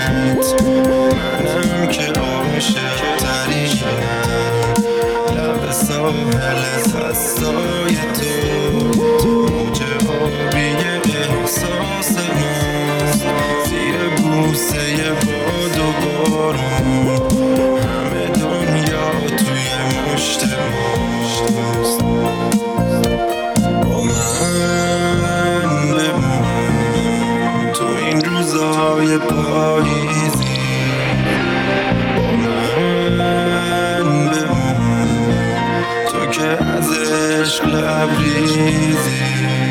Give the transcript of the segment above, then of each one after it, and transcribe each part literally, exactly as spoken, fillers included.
منم که عاشق ترینم، لب ساحل خستای تو، موج آبی احساس ماست، زیر بوسه باد و بارون، همه دنیا توی مشت ماست. با من بمون تو این روزای پاییزی، با من بمون تو که از عشق لبریزی،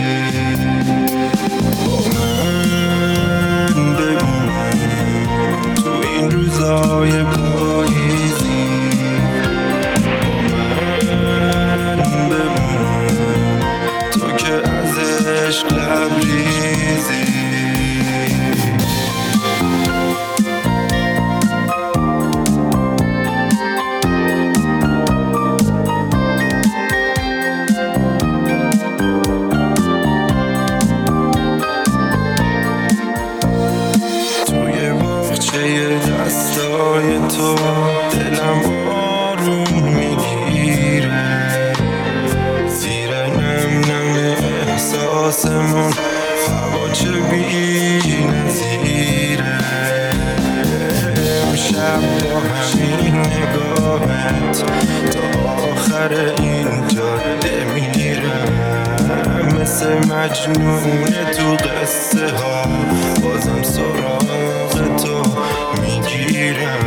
با من بمون تو این روزای پاییزی، با من بمون تو که از عشق لبریزی. دستای تو دلم آروم میگیره، زیر نم نم احساسمون هوا چه بی نظیره. امشب با همین نگاهت تا آخر این جاده میرم، مثل مجنون تو قصه ها بازم سراغ تو میگیرم.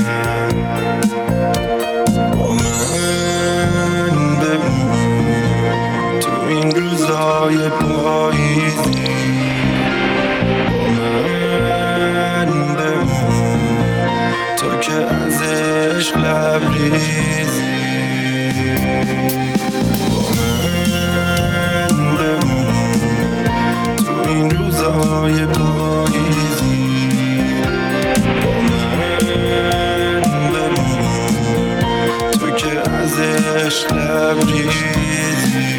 با من بمون تو این روزای پاییزی، با من بمون تو که از عشق لبریزی، با من بمون تو این روزای پاییزی، عشق لبریزی.